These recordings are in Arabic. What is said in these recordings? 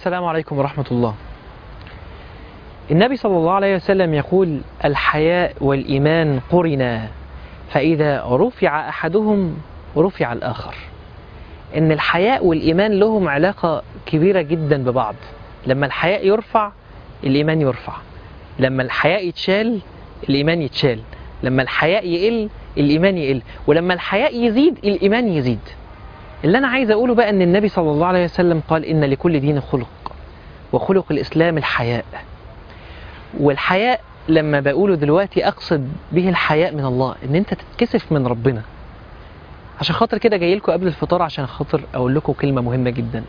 السلام عليكم ورحمة الله. النبي صلى الله عليه وسلم يقول: الحياء والإيمان قرنا، فإذا رفع أحدهم رفع الآخر. إن الحياء والإيمان لهم علاقة كبيرة جدا ببعض. لما الحياء يرفع الإيمان يرفع، لما الحياء يتشال الإيمان يتشال، لما الحياء يقل الإيمان يقل، ولما الحياء يزيد الإيمان يزيد. اللي أنا عايز أقوله بقى إن النبي صلى الله عليه وسلم قال: إن لكل دين خلق، وخلق الإسلام الحياء. والحياء لما بقوله دلوقتي أقصد به الحياء من الله، إن أنت تتكسف من ربنا. عشان خاطر كده جاي لكم قبل الفطار عشان خاطر أقول لكم كلمة مهمة جدا: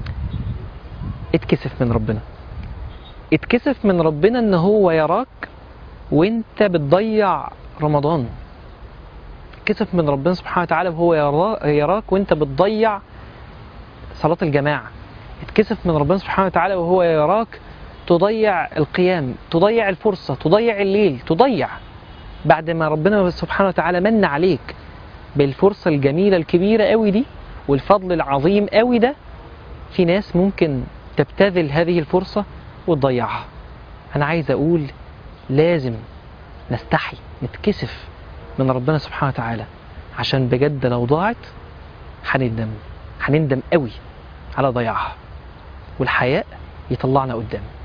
اتكسف من ربنا. اتكسف من ربنا إن هو يراك وانت بتضيع رمضان. اتكسف من ربنا سبحانه وتعالى وهو يراك وانت بتضيع صلاة الجماعة. اتكسف من ربنا سبحانه وتعالى وهو يراك تضيع القيام، تضيع الفرصة، تضيع الليل، تضيع بعد ما ربنا سبحانه وتعالى من عليك بالفرصة الجميلة الكبيرة قوي دي والفضل العظيم قوي ده. في ناس ممكن تبتذل هذه الفرصة وتضيعها. أنا عايز أقول لازم نستحي، نتكسف من ربنا سبحانه وتعالى، عشان بجد لو ضاعت هنندم قوي على ضياعها، والحياء يطلعنا قدام.